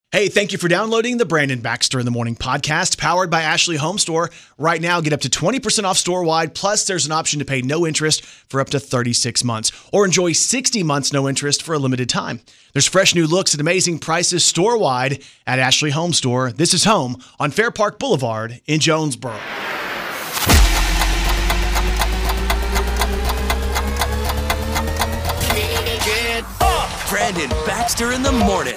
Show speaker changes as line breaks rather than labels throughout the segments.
Hey, thank you for downloading the Brandon Baxter in the Morning podcast, powered by Ashley Home Store. Right now, get up to 20% off store-wide, plus there's an option to pay no interest for up to 36 months, or enjoy 60 months no interest for a limited time. There's fresh new looks and amazing prices store-wide at Ashley Home Store. This is home on Fair Park Boulevard in Jonesboro.
Brandon Baxter in the morning.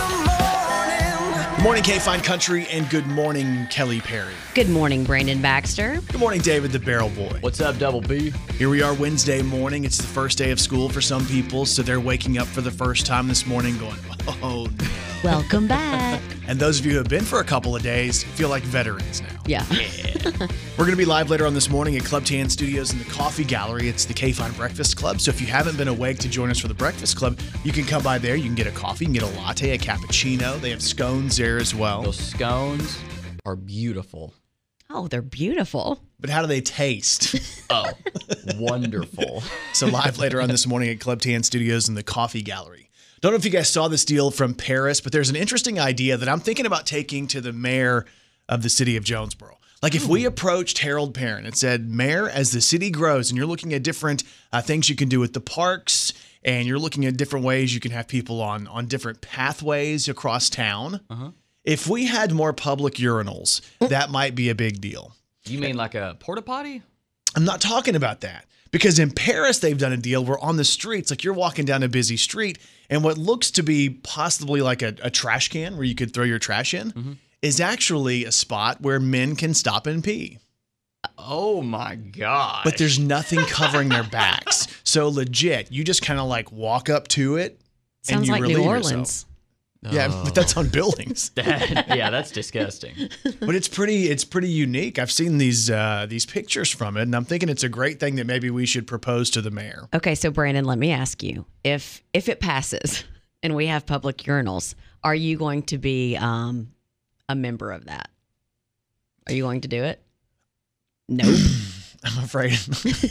Good morning, K-Fine Country, and good morning, Kelly Perry.
Good morning, Brandon Baxter.
Good morning, David the Barrel Boy.
What's up, Double B?
Here we are Wednesday morning. It's the first day of school for some people, so they're waking up for the first time this morning going, oh, no.
Welcome back.
And those of you who have been for a couple of days feel like veterans now.
Yeah.
We're going to be live later on this morning at Club Tan Studios in the Coffee Gallery. It's the K-Fine Breakfast Club. So if you haven't been awake to join us for the Breakfast Club, you can come by there. You can get a coffee, you can get a latte, a cappuccino. They have scones there as well.
Those scones are beautiful.
Oh, they're beautiful.
But how do they taste?
Oh, wonderful.
So live later on this morning at Club Tan Studios in the Coffee Gallery. Don't know if you guys saw this deal from Paris, but there's an interesting idea that I'm thinking about taking to the mayor of the city of Jonesboro. Like if we approached Harold Perrin and said, Mayor, as the city grows and you're looking at different things you can do with the parks and you're looking at different ways you can have people on different pathways across town, if we had more public urinals, that might be a big deal.
You mean like a porta potty?
I'm not talking about that. Because in Paris, they've done a deal where on the streets, like you're walking down a busy street, and what looks to be possibly like a trash can where you could throw your trash in is actually a spot where men can stop and pee.
Oh my God.
But there's nothing covering their backs. So legit, you just kind of like walk up to it and
Sounds
you
like
relieve
New Orleans.
yourself. Yeah, but that's on buildings.
Yeah, that's disgusting.
But it's pretty unique. I've seen these pictures from it, and I'm thinking it's a great thing that maybe we should propose to the mayor.
Okay, so Brandon, let me ask you, if it passes and we have public urinals, are you going to be a member of that? Are you going to do it? Nope.
I'm afraid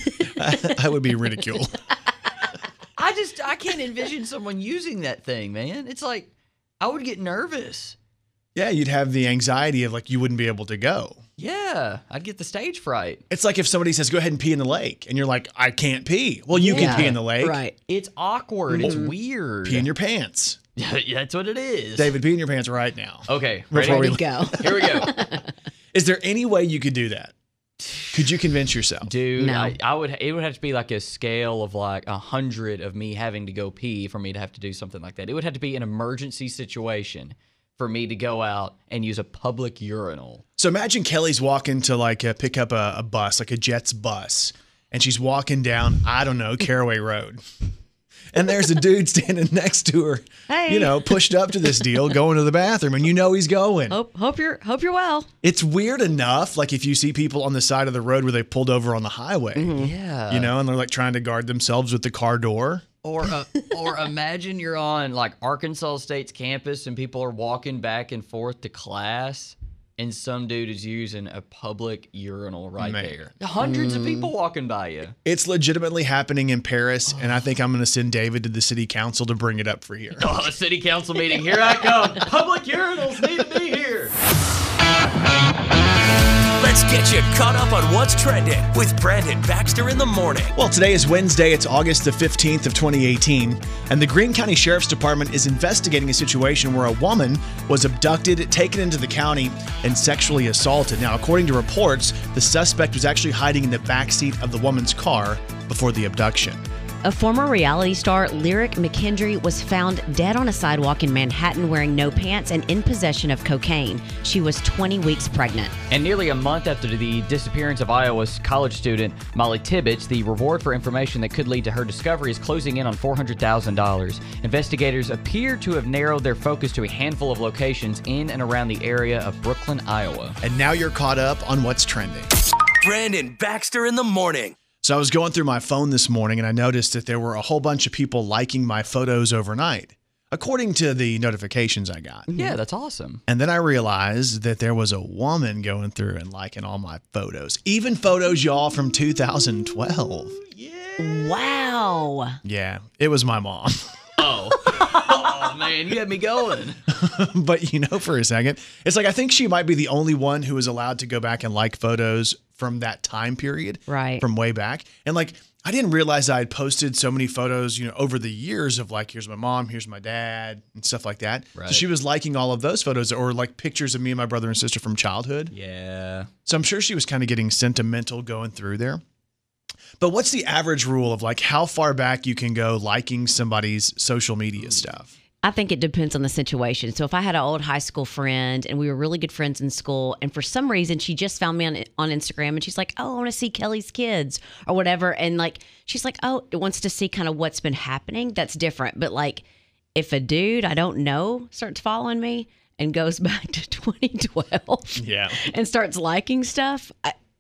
I would be ridiculed.
I can't envision someone using that thing, man. It's like, I would get nervous.
Yeah, you'd have the anxiety of like you wouldn't be able to go.
Yeah, I'd get the stage fright.
It's like if somebody says, go ahead and pee in the lake. And you're like, I can't pee. Well, you can pee in the lake.
Right.
It's awkward. It's weird.
Pee in your pants.
Yeah, that's what it is.
David, pee in your pants right now.
Okay,
Before
ready?
we
Go.
Here we go.
Is there any way you could do that? Could you convince yourself?
Dude,
No.
it would have to be like a scale of like 100 of me having to go pee for me to have to do something like that. It would have to be an emergency situation for me to go out and use a public urinal.
So imagine Kelly's walking to like pick up a bus, like a Jets bus, and she's walking down, I don't know, Caraway Road. And there's a dude standing next to her,
Hey.
pushed up to this deal, going to the bathroom, and you know he's going.
Hope you're well.
It's weird enough, like if you see people on the side of the road where they pulled over on the highway,
Yeah.
and they're like trying to guard themselves with the car door.
Or imagine you're on like Arkansas State's campus and people are walking back and forth to class and some dude is using a public urinal right there. Hundreds of people walking by you.
It's legitimately happening in Paris, and I think I'm going to send David to the city council to bring it up for here.
Oh, a city council meeting. Here I come. Public urinals need to be here.
Let's get you caught up on what's trending with Brandon Baxter in the morning.
Well, today is Wednesday. It's August the 15th of 2018, and the Greene County Sheriff's Department is investigating a situation where a woman was abducted, taken into the county, and sexually assaulted. Now, according to reports, the suspect was actually hiding in the backseat of the woman's car before the abduction.
A former reality star, Lyric McKendry, was found dead on a sidewalk in Manhattan wearing no pants and in possession of cocaine. She was 20 weeks pregnant.
And nearly a month after the disappearance of Iowa's college student Molly Tibbetts, the reward for information that could lead to her discovery is closing in on $400,000. Investigators appear to have narrowed their focus to a handful of locations in and around the area of Brooklyn, Iowa.
And now you're caught up on what's trending.
Brandon Baxter in the morning.
So I was going through my phone this morning and I noticed that there were a whole bunch of people liking my photos overnight, according to the notifications I got.
Yeah, that's awesome.
And then I realized that there was a woman going through and liking all my photos, even photos, y'all, from 2012.
Wow.
Yeah, it was my mom.
Oh, man. You had me going.
But for a second, it's like I think she might be the only one who is allowed to go back and like photos from that time period,
Right.
from way back. And like I didn't realize I had posted so many photos, over the years of like, here's my mom, here's my dad, and stuff like that.
Right.
So she was liking all of those photos, or like pictures of me and my brother and sister from childhood.
Yeah.
So I'm sure she was kind of getting sentimental going through there. But what's the average rule of like how far back you can go liking somebody's social media stuff?
I think it depends on the situation. So if I had an old high school friend and we were really good friends in school, and for some reason she just found me on Instagram and she's like, oh, I want to see Kelly's kids or whatever. And like, she's like, oh, it wants to see kind of what's been happening. That's different. But like if a dude I don't know starts following me and goes back to 2012
Yeah.
and starts liking stuff,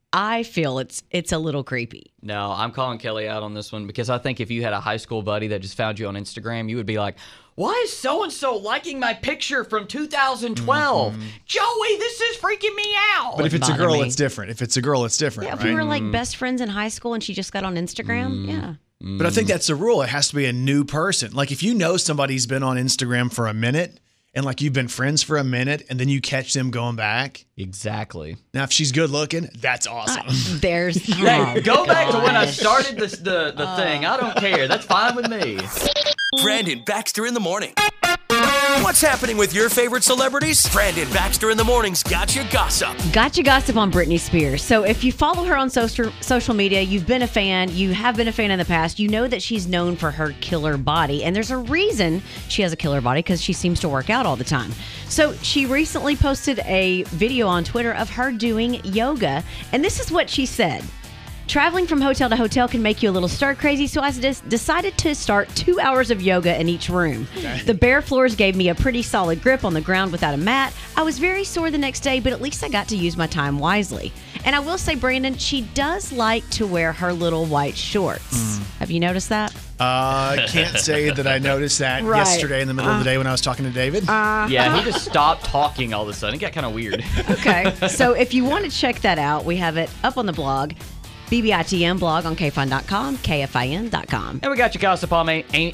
I feel it's a little creepy.
No, I'm calling Kelly out on this one because I think if you had a high school buddy that just found you on Instagram, you would be like, why is so-and-so liking my picture from 2012? Joey, this is freaking me out.
But if it's a
bother
girl,
me.
it's different. If it's a girl, it's different,
Yeah, if
right?
we were like best friends in high school and she just got on Instagram, yeah.
But I think that's the rule. It has to be a new person. Like if you know somebody's been on Instagram for a minute and like you've been friends for a minute and then you catch them going back.
Exactly.
Now, if she's good looking, that's awesome.
There's
Hey, go back to when I
gosh.
started the thing. I don't care. That's fine with me.
Brandon Baxter in the morning. What's happening with your favorite celebrities? Brandon Baxter in the morning's Gotcha Gossip.
Gotcha gossip on Britney Spears. So if you follow her on social media, you've been a fan, you have been a fan in the past, you know that she's known for her killer body. And there's a reason she has a killer body, because she seems to work out all the time. So she recently posted a video on Twitter of her doing yoga. And this is what she said. Traveling from hotel to hotel can make you a little stir crazy, so I decided to start 2 hours of yoga in each room. The bare floors gave me a pretty solid grip on the ground without a mat. I was very sore the next day, but at least I got to use my time wisely. And I will say, Brandon, she does like to wear her little white shorts. Have you noticed that?
Can't say that I noticed that
Right.
yesterday in the middle of the day when I was talking to David.
Yeah, he just stopped talking all of a sudden. It got kind of weird.
Okay. So if you want to check that out, we have it up on the blog. BBITM blog on KFIN.com, KFIN.com.
And we got your gossip on Amy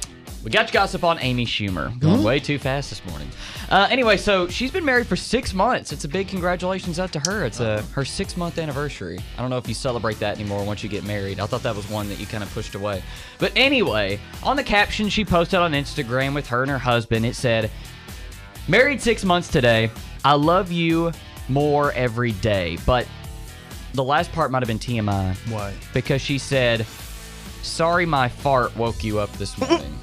Schumer. Going way too fast this morning. Anyway, so she's been married for 6 months. It's a big congratulations out to her. It's her 6-month anniversary. I don't know if you celebrate that anymore once you get married. I thought that was one that you kind of pushed away. But anyway, on the caption she posted on Instagram with her and her husband, it said, married 6 months today. I love you more every day. But the last part might have been TMI.
What?
Because she said, sorry my fart woke you up this morning.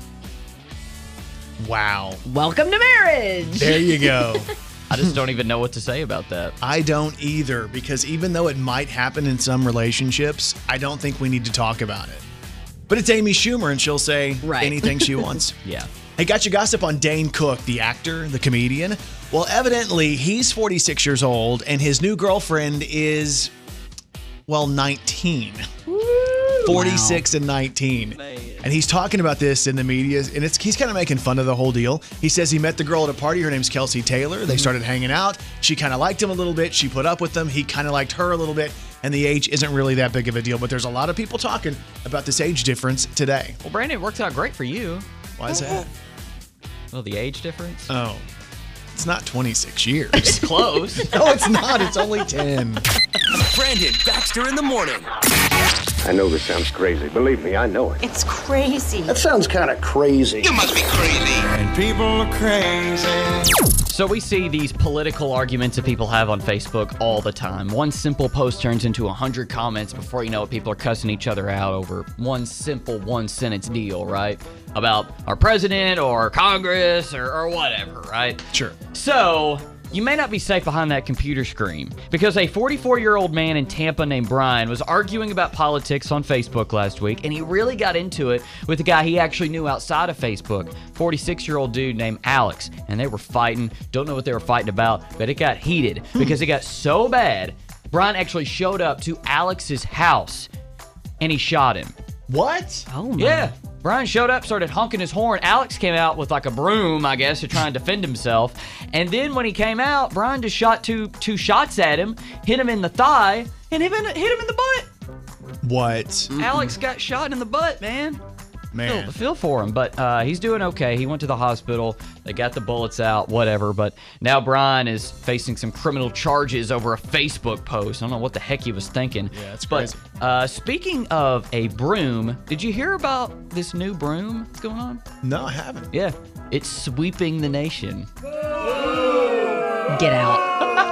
Wow.
Welcome to marriage.
There you go.
I just don't even know what to say about that.
I don't either, because even though it might happen in some relationships, I don't think we need to talk about it. But it's Amy Schumer, and she'll say
Right.
anything she wants.
Yeah.
Hey, got your gossip on Dane Cook, the actor, the comedian. Well, evidently, he's 46 years old, and his new girlfriend is, 19. 46 and 19. And he's talking about this in the media, and he's kind of making fun of the whole deal. He says he met the girl at a party. Her name's Kelsey Taylor. They started hanging out. She kind of liked him a little bit. She put up with him. He kind of liked her a little bit. And the age isn't really that big of a deal. But there's a lot of people talking about this age difference today.
Well, Brandon, it works out great for you.
Why is that?
Well, the age difference?
Oh, it's not 26 years.
Close.
No, it's not. It's only 10.
Brandon Baxter in the morning.
I know this sounds crazy. Believe me, I know it.
It's crazy.
That sounds kind of crazy.
You must be crazy. And people are crazy.
So we see these political arguments that people have on Facebook all the time. One simple post turns into 100 comments. Before you know it, people are cussing each other out over one simple one-sentence deal, right? About our president or Congress or whatever, right?
Sure.
So you may not be safe behind that computer screen, because a 44-year-old man in Tampa named Brian was arguing about politics on Facebook last week, and he really got into it with a guy he actually knew outside of Facebook, 46-year-old dude named Alex, and they were fighting. Don't know what they were fighting about, but it got heated because it got so bad, Brian actually showed up to Alex's house, and he shot him.
What?
Oh, my.
Yeah. Brian showed up, started honking his horn. Alex came out with like a broom, I guess, to try and defend himself. And then when he came out, Brian just shot two shots at him, hit him in the thigh, and hit him in the butt.
What?
Alex got shot in the butt, man.
Man.
Feel for him, but he's doing okay. He went to the hospital. They got the bullets out, whatever. But now Brian is facing some criminal charges over a Facebook post. I don't know what the heck he was thinking.
Yeah, it's crazy.
But speaking of a broom, did you hear about this new broom that's going on?
No, I haven't.
Yeah, it's sweeping the nation.
Get out.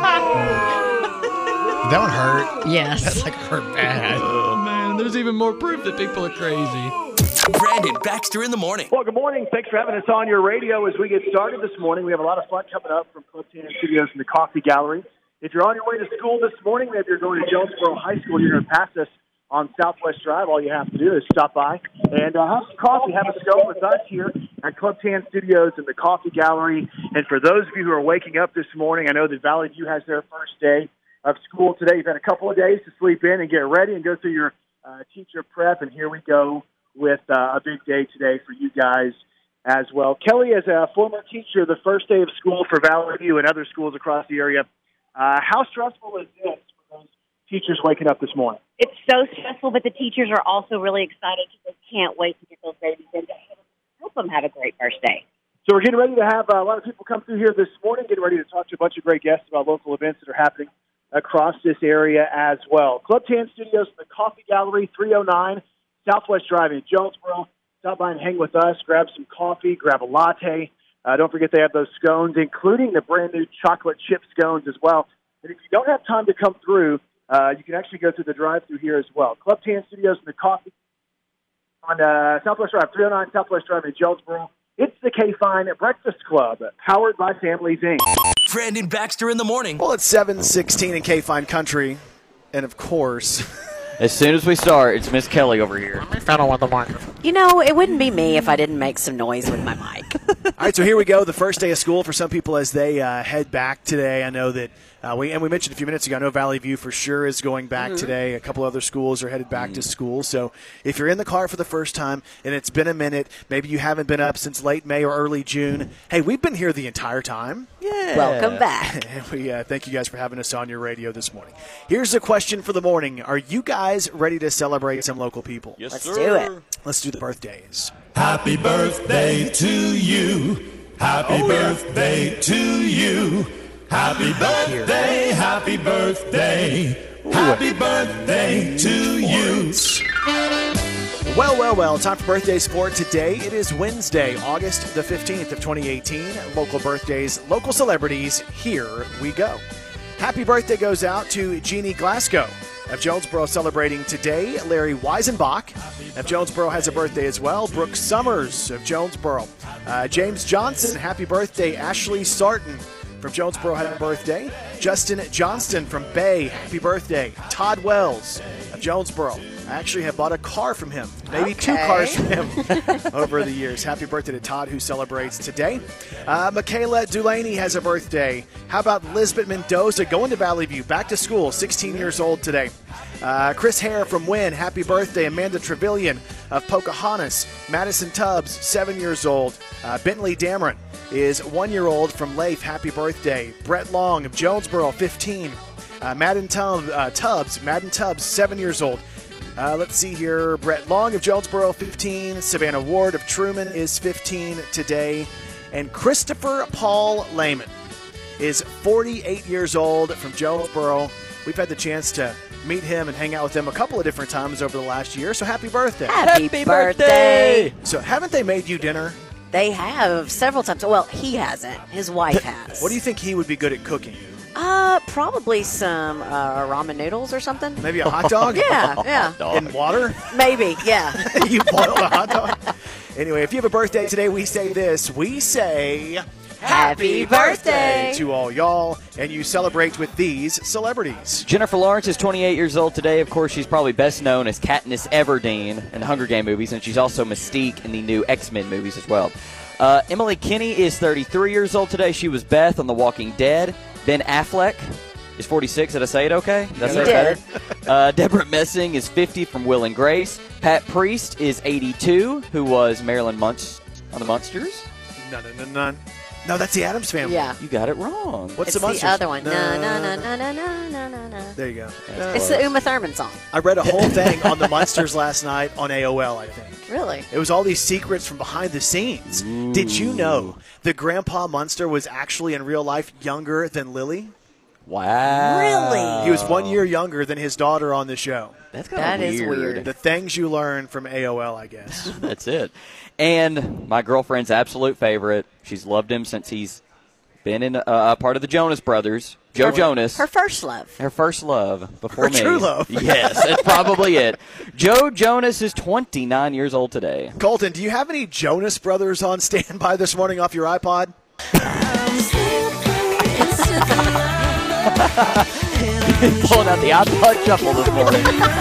That one hurt.
Yes.
That's like hurt bad.
Oh, man, there's even more proof that people are crazy.
Brandon Baxter in the morning.
Well, good morning. Thanks for having us on your radio as we get started this morning. We have a lot of fun coming up from Club Tan Studios and the Coffee Gallery. If you're on your way to school this morning, maybe you're going to Jonesboro High School, you're going to pass us on Southwest Drive. All you have to do is stop by and have some coffee, have a scope with us here at Club Tan Studios and the Coffee Gallery. And for those of you who are waking up this morning, I know that Valley View has their first day of school today. You've had a couple of days to sleep in and get ready and go through your teacher prep, and here we go with a big day today for you guys as well. Kelly, as a former teacher, the first day of school for Valley View and other schools across the area, how stressful is this for those teachers waking up this morning?
It's so stressful, but the teachers are also really excited because they can't wait to get those babies in to help them have a great first day.
So we're getting ready to have a lot of people come through here this morning, getting ready to talk to a bunch of great guests about local events that are happening across this area as well. Club Tan Studios, the Coffee Gallery, 309 Southwest Drive in Jonesboro. Stop by and hang with us, grab some coffee, grab a latte. Don't forget they have those scones, including the brand-new chocolate chip scones as well. And if you don't have time to come through, you can actually go through the drive-thru here as well. Club Tan Studios and the Coffee on Southwest Drive, 309 Southwest Drive in Jonesboro. It's the K-Fine Breakfast Club, powered by Families, Inc.
Brandon Baxter in the morning.
Well, it's 7:16 in K-Fine Country. And, of course,
as soon as we start, it's Miss Kelly over here.
You know, it wouldn't be me if I didn't make some noise with my mic.
all right, so here we go. The first day of school for some people as they head back today. I know that we mentioned a few minutes ago, I know Valley View for sure is going back today. A couple other schools are headed back to school. So if you're in the car for the first time and it's been a minute, maybe you haven't been up since late May or early June, hey, we've been here the entire time.
Yeah.
Welcome back.
And we thank you guys for having us on your radio this morning. Here's the question for the morning. Are you guys ready to celebrate some local people?
Yes,
Let's
sir.
do it.
Let's do the birthdays.
Happy birthday to you. Happy birthday to you. Happy birthday, happy birthday. Happy birthday to you.
Well, time for birthday sport today. It is Wednesday, August the 15th of 2018. Local birthdays, local celebrities, here we go. Happy birthday goes out to Jeannie Glasgow of Jonesboro celebrating today. Larry Weisenbach of Jonesboro has a birthday as well. Brooke Summers of Jonesboro. James Johnson, happy birthday. Ashley Sarton from Jonesboro had a birthday. Justin Johnston from Bay, happy birthday. Todd Wells of Jonesboro. I actually have bought a car from him, maybe two cars from him over the years. Happy birthday to Todd, who celebrates today. Michaela Dulaney has a birthday. How about Lisbeth Mendoza going to Valley View, back to school, 16 years old today. Chris Hare from Wynn, happy birthday. Amanda Trevelyan of Pocahontas. Madison Tubbs, 7 years old. Bentley Dameron is 1 year old from Leif, happy birthday. Brett Long of Jonesboro, 15. Madden Tubbs, 7 years old. Let's see here. Brett Long of Jonesboro, 15. Savannah Ward of Truman is 15 today. And Christopher Paul Lehman is 48 years old from Jonesboro. We've had the chance to meet him and hang out with him a couple of different times over the last year, so happy birthday.
Happy birthday.
So haven't they made you dinner?
They have several times. Well, he hasn't. His wife has.
What do you think he would be good at cooking?
Probably some ramen noodles or something.
Maybe a hot dog?
Yeah.
In water?
Maybe, yeah.
You boiled a hot dog? Anyway, if you have a birthday today, we say this. We say
Happy birthday
to all y'all, and you celebrate with these celebrities.
Jennifer Lawrence is 28 years old today. Of course, she's probably best known as Katniss Everdeen in the Hunger Games movies, and she's also Mystique in the new X-Men movies as well. Emily Kinney is 33 years old today. She was Beth on The Walking Dead. Ben Affleck is 46. Did I say it okay? Did I say it better? Deborah Messing is 50 from Will and Grace. Pat Priest is 82, who was Marilyn Munch on The Munsters.
None. No, that's the Addams Family.
Yeah.
You got it wrong.
What's
It's
the Munsters?
the other one.
No.
No, no, no, no, no, no, no, no.
There you go.
It's the Uma Thurman song.
I read a whole thing on the Munsters last night on AOL, I think.
Really?
It was all these secrets from behind the scenes.
Ooh.
Did you know that Grandpa Munster was actually in real life younger than Lily?
Wow.
Really?
He was 1 year younger than his daughter on the show.
That's
That is weird.
The things you learn from AOL, I guess.
That's it. And my girlfriend's absolute favorite. She's loved him since he's been in a part of the Jonas Brothers. Joe Jonas.
Her first love.
Her first love before
Her
me.
true love.
Yes, that's probably it. Joe Jonas is 29 years old today.
Colton, do you have any Jonas Brothers on standby this morning off your iPod?
Pulling out the iPod Shuffle this morning.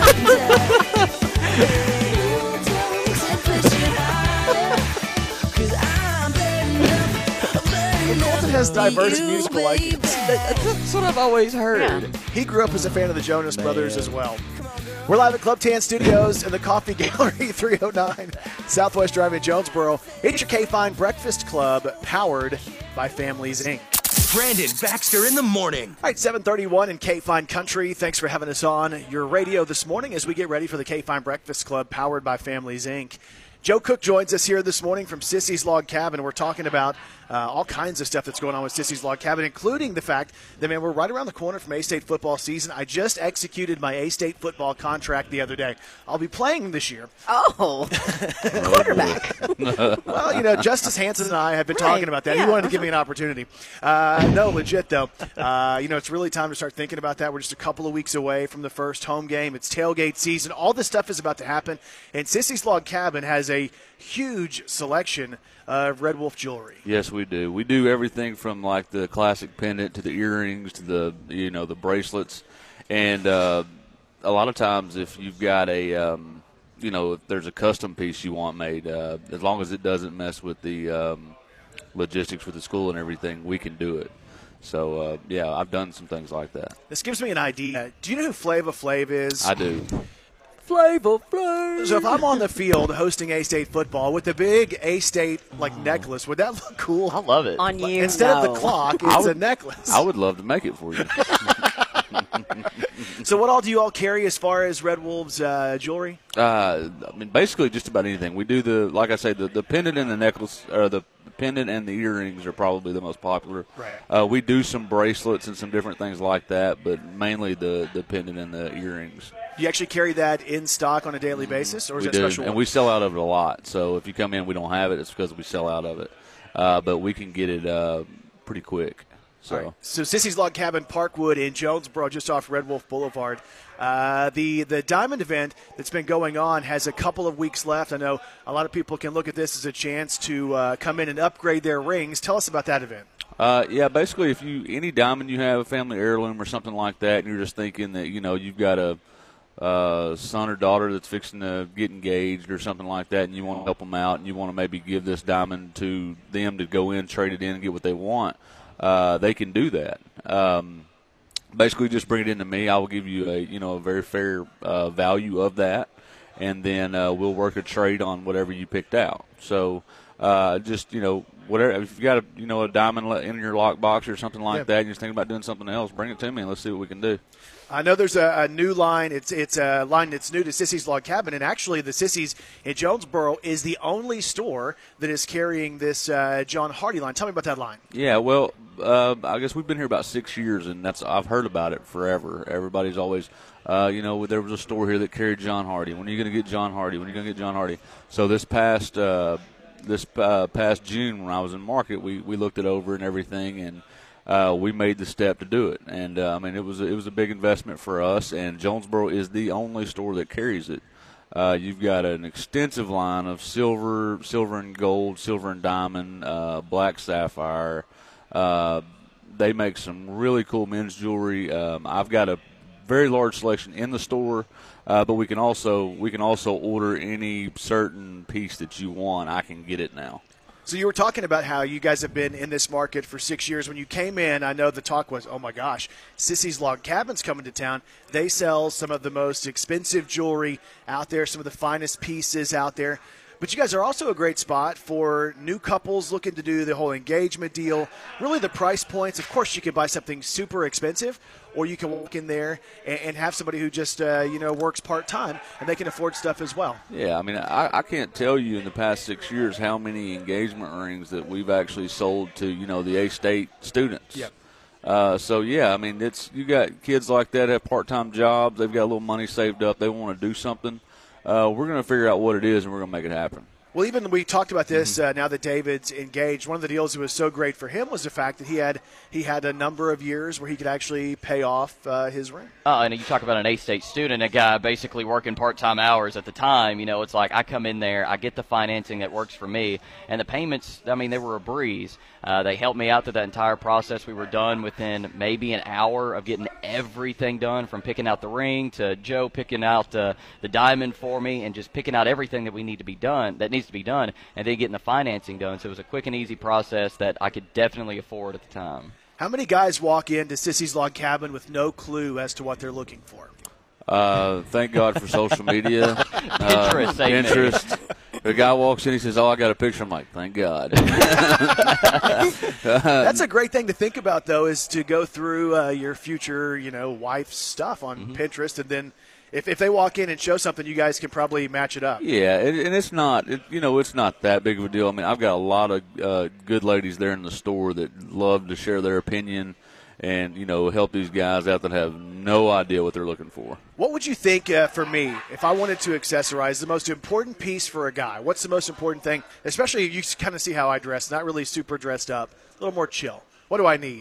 Colton has diverse musical likings.
That's what I've always heard.
Yeah.
He grew up as a fan of the Jonas Brothers as well. We're live at Club Tan Studios in the Coffee Gallery, 309 Southwest Drive in Jonesboro. It's your K-Fine Breakfast Club, powered by Families, Inc.
Brandon Baxter in the morning.
All right, 7:31 in K-Fine Country. Thanks for having us on your radio this morning as we get ready for the K-Fine Breakfast Club, powered by Families, Inc. Joe Cook joins us here this morning from Sissy's Log Cabin. We're talking about all kinds of stuff that's going on with Sissy's Log Cabin, including the fact that, man, we're right around the corner from A-State football season. I just executed my A-State football contract the other day. I'll be playing this year.
Oh, quarterback.
Well, you know, Justice Hanson and I have been talking about that. He wanted to give me an opportunity. No, legit, though. You know, it's really time to start thinking about that. We're just a couple of weeks away from the first home game. It's tailgate season. All this stuff is about to happen. And Sissy's Log Cabin has a huge selection of Red Wolf jewelry.
Yes, we do. We do everything from like the classic pendant to the earrings to the the bracelets, and a lot of times if you've got a if there's a custom piece you want made, as long as it doesn't mess with the logistics for the school and everything, we can do it. So yeah, I've done some things like that.
This gives me an idea. Do you know who Flava Flav is?
I do.
Flavor Flav.
So if I'm on the field hosting A-State football with the big A-State like necklace, would that look cool?
I love it.
On you,
Instead of
no.
the clock, it's a necklace.
I would love to make it for you.
So what all do you all carry as far as Red Wolves jewelry?
I mean, basically just about anything. We do like I say, the pendant and the necklace, or the pendant and the earrings are probably the most popular.
Right.
We do some bracelets and some different things like that, but mainly the pendant and the earrings.
Do you actually carry that in stock on a daily basis, or is
We
it
do,
special?
and we sell out of it a lot. So if you come in, we don't have it, it's because we sell out of it. But we can get it pretty quick. So.
Right. So Sissy's Log Cabin, Parkwood in Jonesboro, just off Red Wolf Boulevard. The Diamond event that's been going on has a couple of weeks left. I know a lot of people can look at this as a chance to come in and upgrade their rings. Tell us about that event.
Yeah, basically, if any diamond you have, a family heirloom or something like that, and you're just thinking that you've got a son or daughter that's fixing to get engaged or something like that, and you want to help them out, and you want to maybe give this diamond to them to go in, trade it in, and get what they want. They can do that. Basically, just bring it in to me. I will give you a very fair value of that, and then we'll work a trade on whatever you picked out. So just whatever. If you got a diamond in your lockbox or something like that, and you're thinking about doing something else, bring it to me and let's see what we can do.
I know there's a new line. It's a line that's new to Sissy's Log Cabin, and actually the Sissy's in Jonesboro is the only store that is carrying this John Hardy line. Tell me about that line.
Yeah, well, I guess we've been here about 6 years, and I've heard about it forever. Everybody's always, there was a store here that carried John Hardy. When are you going to get John Hardy? When are you going to get John Hardy? So this past June when I was in market, we looked it over and everything, and we made the step to do it, and it was a big investment for us. And Jonesboro is the only store that carries it. You've got an extensive line of silver and gold, silver and diamond, black sapphire. They make some really cool men's jewelry. I've got a very large selection in the store, but we can also order any certain piece that you want. I can get it now.
So you were talking about how you guys have been in this market for 6 years. When you came in, I know the talk was, oh, my gosh, Sissy's Log Cabin's coming to town. They sell some of the most expensive jewelry out there, some of the finest pieces out there. But you guys are also a great spot for new couples looking to do the whole engagement deal. Really, the price points. Of course, you can buy something super expensive, or you can walk in there and have somebody who just works part time and they can afford stuff as well.
Yeah, I mean, I can't tell you in the past 6 years how many engagement rings that we've actually sold to the A-State students.
Yep.
So yeah, I mean, you got kids like that have part-time jobs. They've got a little money saved up. They want to do something. We're going to figure out what it is, and we're going to make it happen.
Well, even we talked about this now that David's engaged. One of the deals that was so great for him was the fact that he had a number of years where he could actually pay off his ring.
And you talk about an A-State student, a guy basically working part-time hours at the time. It's like I come in there, I get the financing that works for me, and the payments, I mean, they were a breeze. They helped me out through that entire process. We were done within maybe an hour of getting everything done, from picking out the ring to Joe picking out the diamond for me and just picking out everything that needs to be done, and then getting the financing done. So it was a quick and easy process that I could definitely afford at the time.
How many guys walk into Sissy's Log Cabin with no clue as to what they're looking for?
Thank God for social media.
Interest.
The guy walks in, he says, "Oh, I got a picture." I'm like, "Thank God."
That's a great thing to think about, though, is to go through your future, wife's stuff on Pinterest, and then if they walk in and show something, you guys can probably match it up.
Yeah, and it's not, it's not that big of a deal. I mean, I've got a lot of good ladies there in the store that love to share their opinion and, help these guys out that have no idea what they're looking for.
What would you think, for me, if I wanted to accessorize, the most important piece for a guy? What's the most important thing? Especially, you kind of see how I dress, not really super dressed up, a little more chill. What do I need?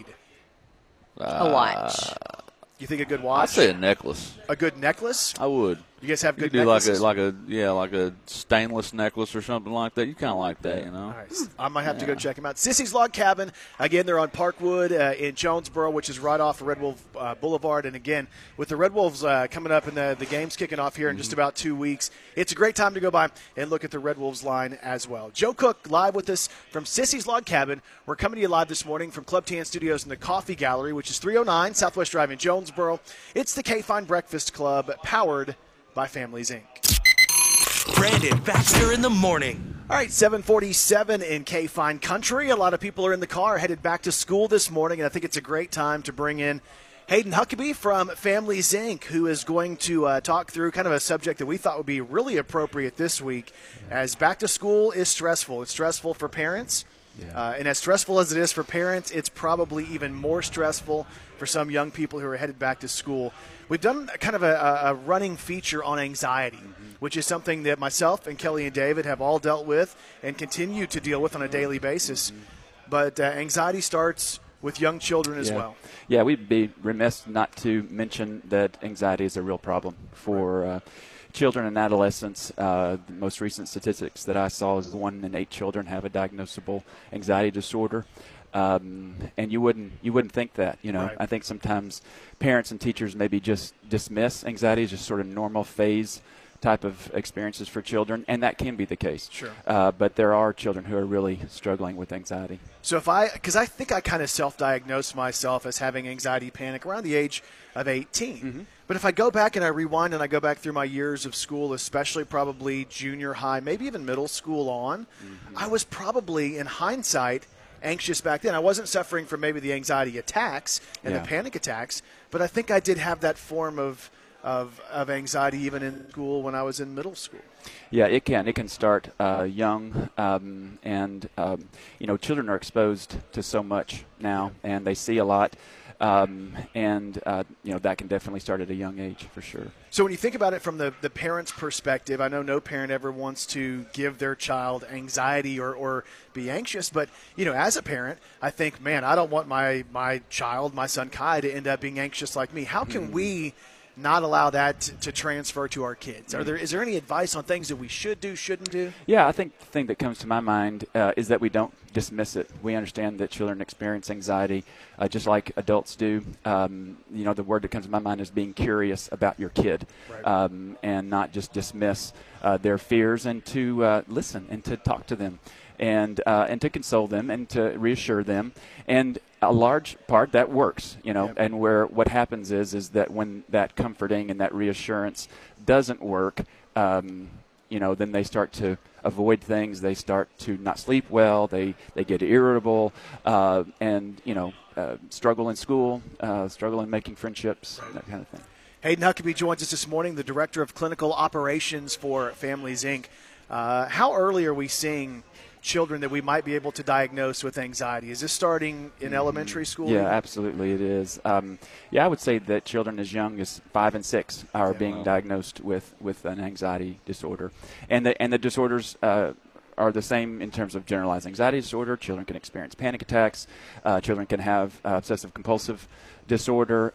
A watch.
You think a good watch?
I'd say a necklace.
A good necklace?
I would.
You guys have good
you do
necklaces?
like a stainless necklace or something like that. You kind of like that,
All right. I might have to go check them out. Sissy's Log Cabin. Again, they're on Parkwood in Jonesboro, which is right off of Red Wolf Boulevard. And again, with the Red Wolves coming up and the game's kicking off here in just about 2 weeks, it's a great time to go by and look at the Red Wolves line as well. Joe Cook live with us from Sissy's Log Cabin. We're coming to you live this morning from Club TN Studios in the Coffee Gallery, which is 309 Southwest Drive in Jonesboro. It's the K-Fine Breakfast Club, powered by Families, Inc.
Brandon Baxter in the morning.
All right, 7:47 in K-Fine Country. A lot of people are in the car headed back to school this morning, and I think it's a great time to bring in Hayden Huckabee from Families, Inc., who is going to talk through kind of a subject that we thought would be really appropriate this week, as back to school is stressful. It's stressful for parents. And as stressful as it is for parents, it's probably even more stressful for some young people who are headed back to school. We've done kind of a running feature on anxiety, which is something that myself and Kelly and David have all dealt with and continue to deal with on a daily basis. But anxiety starts with young children as well.
Yeah, we'd be remiss not to mention that anxiety is a real problem for children and adolescents. The most recent statistics that I saw is 1 in 8 children have a diagnosable anxiety disorder. And you wouldn't think that, Right. I think sometimes parents and teachers maybe just dismiss anxiety as just sort of normal phase type of experiences for children, and that can be the case.
Sure.
But there are children who are really struggling with anxiety.
So because I think I kind of self-diagnosed myself as having anxiety panic around the age of 18. But if I go back and I rewind and I go back through my years of school, especially probably junior high, maybe even middle school on, I was probably, in hindsight, anxious back then. I wasn't suffering from maybe the anxiety attacks and the panic attacks, but I think I did have that form of anxiety even in school when I was in middle school.
Yeah, it can start young, and children are exposed to so much now, and they see a lot, and that can definitely start at a young age for sure.
So when you think about it from the parent's perspective, I know no parent ever wants to give their child anxiety or be anxious, but as a parent, I think, man, I don't want my child, my son Kai, to end up being anxious like me. How can we not allow that to transfer to our kids? Is there any advice on things that we should do, shouldn't do?
Yeah, I think the thing that comes to my mind is that we don't dismiss it. We understand that children experience anxiety just like adults do. The word that comes to my mind is being curious about your kid, right. And not just dismiss their fears, and to listen and to talk to them, and to console them and to reassure them. And a large part that works, and what happens is that when that comforting and that reassurance doesn't work, then they start to avoid things. They start to not sleep well. They get irritable, and struggle in school, struggle in making friendships, that kind of thing.
Hayden Huckabee joins us this morning, the Director of Clinical Operations for Families, Inc. How early are we seeing children that we might be able to diagnose with anxiety? Is this starting in elementary school?
Yeah, absolutely it is. I would say that children as young as 5 and 6 are being diagnosed with an anxiety disorder. And the disorders are the same in terms of generalized anxiety disorder. Children can experience panic attacks. Children can have obsessive compulsive disorder,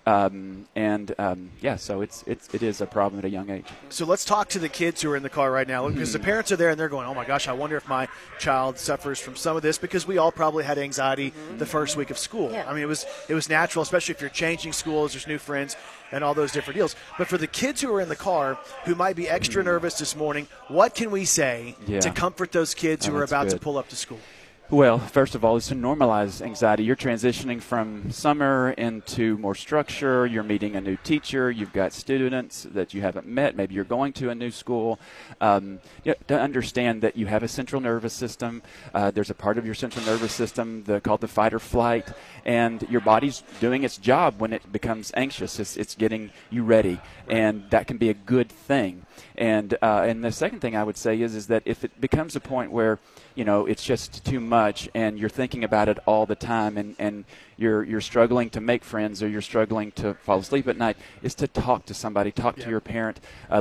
so it is a problem at a young age.
So let's talk to the kids who are in the car right now, because the parents are there and they're going, oh my gosh, I wonder if my child suffers from some of this, because we all probably had anxiety the first week of school.
Yeah.
I mean, it was natural, especially if you're changing schools, there's new friends and all those different deals. But for the kids who are in the car who might be extra nervous this morning, what can we say to comfort those kids who are about to pull up to school?
Well, first of all, is to normalize anxiety. You're transitioning from summer into more structure. You're meeting a new teacher. You've got students that you haven't met. Maybe you're going to a new school. To understand that you have a central nervous system. There's a part of your central nervous system called the fight or flight, and your body's doing its job when it becomes anxious. It's getting you ready, and that can be a good thing. And the second thing I would say is that if it becomes a point where it's just too much and you're thinking about it all the time and you're struggling to make friends or you're struggling to fall asleep at night, is to talk to somebody, talk to your parent,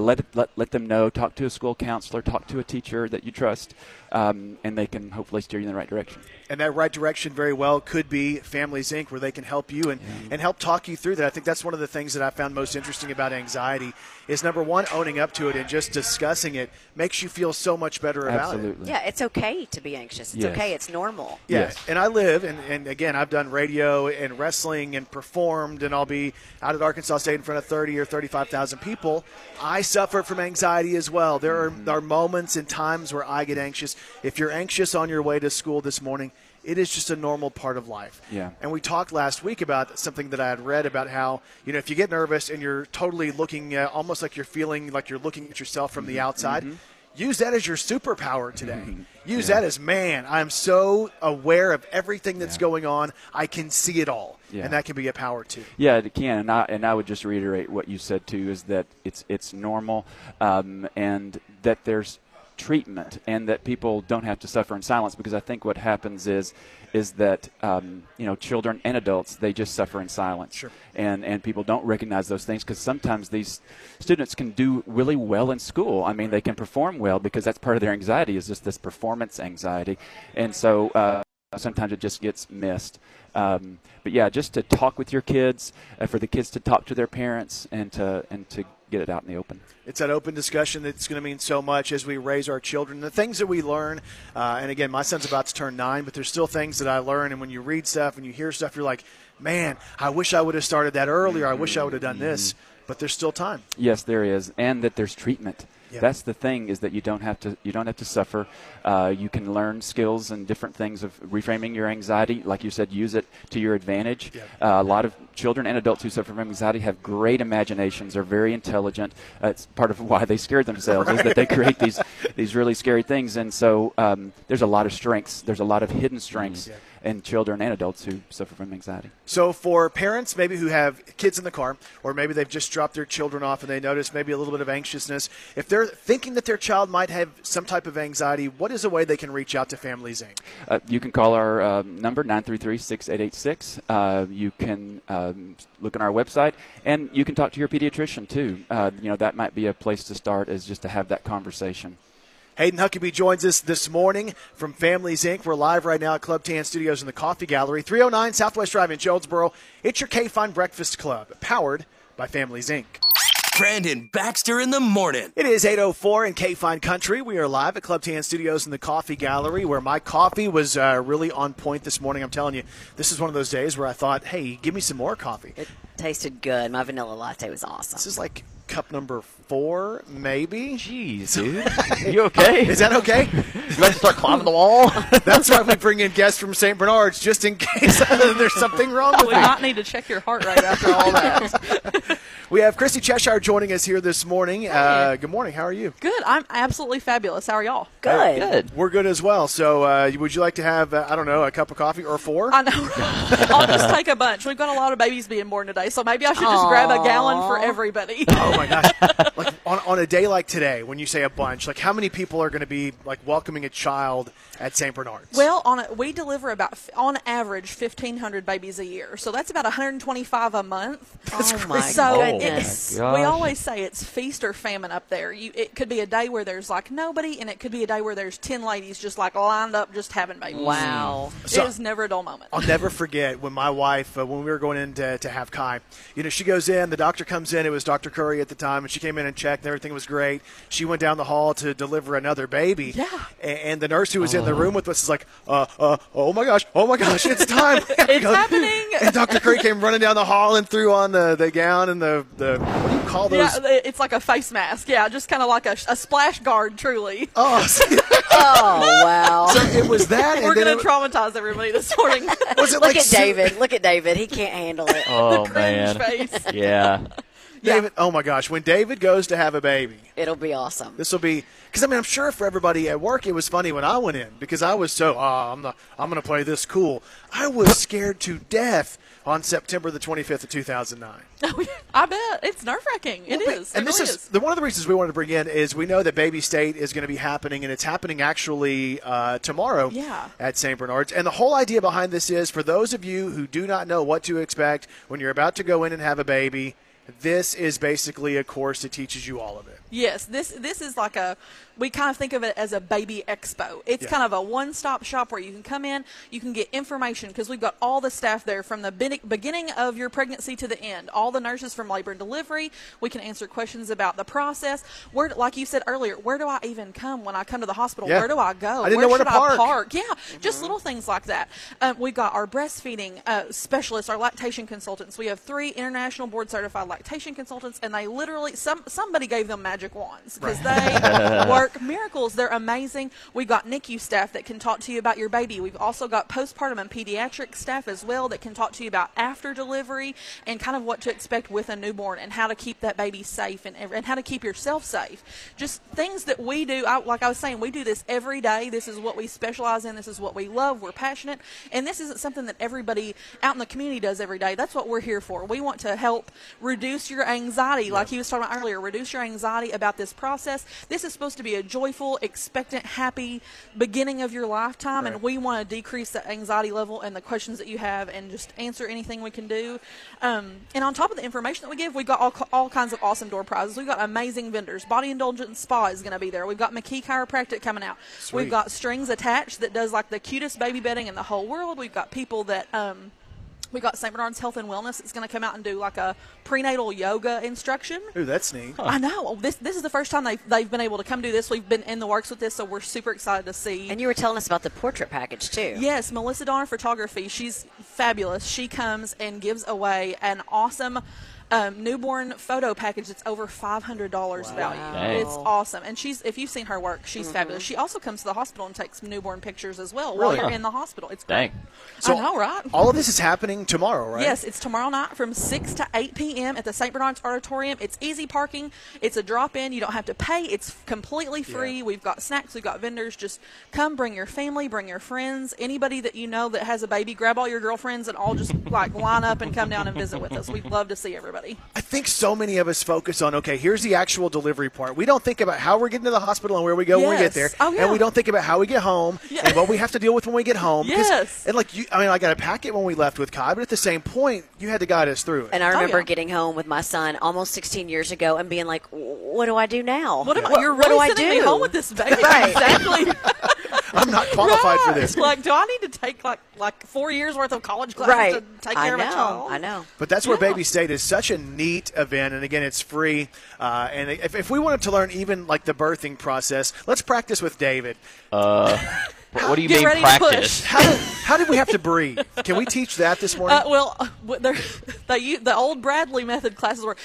let them know, talk to a school counselor, talk to a teacher that you trust, and they can hopefully steer you in the right direction.
And that right direction very well could be Families, Inc., where they can help you and help talk you through that. I think that's one of the things that I found most interesting about anxiety is, number one, owning up to it and just discussing it makes you feel so much better about it.
Yeah, it's okay to be anxious. It's okay. It's normal.
Yeah,
Yes.
and I live, and again, I've done radio and wrestling and performed, and I'll be out at Arkansas State in front of 30 or 35,000 people. I suffer from anxiety as well. There are moments and times where I get anxious. If you're anxious on your way to school this morning, it is just a normal part of life.
Yeah.
And we talked last week about something that I had read about how, if you get nervous and you're totally looking almost like you're feeling like you're looking at yourself from the outside, use that as your superpower today. Use that as, man, I'm so aware of everything that's going on. I can see it all.
Yeah.
And that can be a power too.
Yeah, it can. And I would just reiterate what you said too, is that it's normal, and that there's treatment, and that people don't have to suffer in silence, because I think what happens is that children and adults, they just suffer in silence.
Sure.
And people don't recognize those things, because sometimes these students can do really well in school. I mean, they can perform well because that's part of their anxiety, is just this performance anxiety. And so sometimes it just gets missed. But yeah, just to talk with your kids, for the kids to talk to their parents, and to get it out in the open.
It's that open discussion that's going to mean so much as we raise our children. The things that we learn, and again, my son's about to turn 9, but there's still things that I learn. And when you read stuff and you hear stuff, you're like, man, I wish I would have started that earlier. I wish I would have done this. But there's still time.
Yes, there is, and that there's treatment.
Yeah.
That's the thing, is that you don't have to suffer. You can learn skills and different things of reframing your anxiety. Like you said, use it to your advantage.
Yeah.
A lot of children and adults who suffer from anxiety have great imaginations, are very intelligent. It's part of why they scare themselves, is that they create these really scary things. And so there's a lot of strengths. There's a lot of hidden strengths in children and adults who suffer from anxiety.
So for parents maybe who have kids in the car, or maybe they've just dropped their children off and they notice maybe a little bit of anxiousness, if they're thinking that their child might have some type of anxiety, what is a way they can reach out to Families, Inc.?
You can call our number, 933-6886. You can look on our website, and you can talk to your pediatrician too. That might be a place to start, is just to have that conversation.
Hayden Huckabee joins us this morning from Families, Inc. We're live right now at Club Tan Studios in the Coffee Gallery, 309 Southwest Drive in Jonesboro. It's your K-Fine Breakfast Club, powered by Families, Inc.
Brandon Baxter in the morning.
It is 8:04 in K-Fine Country. We are live at Club Tan Studios in the Coffee Gallery, where my coffee was really on point this morning. I'm telling you, this is one of those days where I thought, hey, give me some more coffee.
It tasted good. My vanilla latte was awesome.
This is like cup number 4, maybe.
Jeez, dude. You okay?
Is that okay?
You about to start climbing the wall?
That's why we bring in guests from St. Bernard's, just in case there's something wrong with
would
me.
not need to check your heart rate after all that.
We have Christy Cheshire joining us here this morning. Good morning. How are you?
Good. I'm absolutely fabulous. How are y'all?
Good.
We're good as well. So would you like to have, a cup of coffee or 4?
I know. I'll just take a bunch. We've got a lot of babies being born today, so maybe I should just grab a gallon for everybody.
Oh, my gosh. Like on a day like today, when you say a bunch, like how many people are going to be like welcoming a child at St. Bernard's?
Well, we deliver about, on average, 1,500 babies a year. So that's about 125 a month.
That's crazy.
So
goodness.
we always say it's feast or famine up there. It could be a day where there's like nobody, and it could be a day where there's 10 ladies just like lined up just having babies.
Wow.
So,
it is never a dull moment.
I'll never forget when my wife, when we were going in to have Kai, she goes in, the doctor comes in, it was Dr. Curry at the time, and she came in and checked, and everything was great. She went down the hall to deliver another baby.
Yeah.
And the nurse who was in the room with us is like, oh my gosh, it's time.
It's happening.
And Dr. Curry came running down the hall and threw on the gown and the what do you call those?
Yeah, it's like a face mask. Yeah, just kind of like a splash guard, truly.
Oh,
Oh, wow.
so it was that.
We're
and then
going to traumatize everybody this morning.
was it
Look
like
at David. Look at David. He can't handle it.
Oh,
Cringe
man.
face.
Yeah.
David, oh my gosh, when David goes to have a baby,
It'll be awesome.
this will be because I'm sure for everybody at work it was funny when I went in because I was so I'm going to play this cool. I was scared to death on September the 25th of 2009.
I bet. It's nerve-wracking. It is.
And
It
this
really
is one of the reasons we wanted to bring in is we know that Baby State is going to be happening, and it's happening actually tomorrow at St. Bernard's. And the whole idea behind this is for those of you who do not know what to expect when you're about to go in and have a baby, this is basically a course that teaches you all of it.
Yes, this is like we kind of think of it as a baby expo. It's kind of a one-stop shop where you can come in, you can get information because we've got all the staff there from the beginning of your pregnancy to the end. All the nurses from labor and delivery. We can answer questions about the process. Like you said earlier, where do I even come when I come to the hospital?
Yeah.
Where do I go?
I didn't know where to
should I
park.
Yeah, just little things like that. We've got our breastfeeding specialists, our lactation consultants. We have 3 international board-certified lactation consultants, and they literally somebody gave them magic wands because they work miracles. They're amazing. We've got NICU staff that can talk to you about your baby. We've also got postpartum and pediatric staff as well that can talk to you about after delivery and kind of what to expect with a newborn and how to keep that baby safe and how to keep yourself safe. Just things that we do. Like I was saying, we do this every day. This is what we specialize in. This is what we love. We're passionate. And this isn't something that everybody out in the community does every day. That's what we're here for. We want to help reduce your anxiety, like he was talking about earlier, reduce your anxiety about this process. This is supposed to be a joyful, expectant, happy beginning of your lifetime, and we want to decrease the anxiety level and the questions that you have and just answer anything we can do. And on top of the information that we give, we've got all kinds of awesome door prizes. We've got amazing vendors. Body Indulgent Spa is going to be there. We've got McKee Chiropractic coming out.
Sweet.
We've got Strings Attached that does like the cutest baby bedding in the whole world. We've got people that we've got St. Bernard's Health and Wellness that's going to come out and do like a prenatal yoga instruction.
Ooh, that's neat.
I know. This is the first time they've been able to come do this. We've been in the works with this, so we're super excited to see.
And you were telling us about the portrait package, too.
Yes, Melissa Donner Photography. She's fabulous. She comes and gives away an awesome newborn photo package that's over $500 value.
Dang.
It's awesome. And if you've seen her work, she's fabulous. She also comes to the hospital and takes newborn pictures as well while you're in the hospital. It's great.
So
I know, right?
all of this is happening tomorrow, right?
Yes, it's tomorrow night from 6 to 8 p.m. at the St. Bernard's Auditorium. It's easy parking. It's a drop-in. You don't have to pay. It's completely free.
Yeah.
We've got snacks. We've got vendors. Just come, bring your family, bring your friends. Anybody that you know that has a baby, grab all your girlfriends and all just like line up and come down and visit with us. We'd love to see everybody.
I think so many of us focus on, okay, here's the actual delivery part. We don't think about how we're getting to the hospital and where we go when we get there.
Oh, yeah.
And we don't think about how we get home and what we have to deal with when we get home.
Yes.
And like, I got a packet when we left with Kai, but at the same point, you had to guide us through it.
And I remember getting home with my son almost 16 years ago and being like, what do I do now?
You're really sending me home with this baby.
Right.
Exactly.
I'm not qualified for this.
Like, do I need to take like 4 years worth of college classes to take care of a child?
I know.
But that's where Baby State is such a neat event, and again, it's free. And if we wanted to learn even like the birthing process, let's practice with David.
What do you
Get
mean
ready to
practice?
How did we have to breathe? Can we teach that this morning?
The old Bradley method classes were.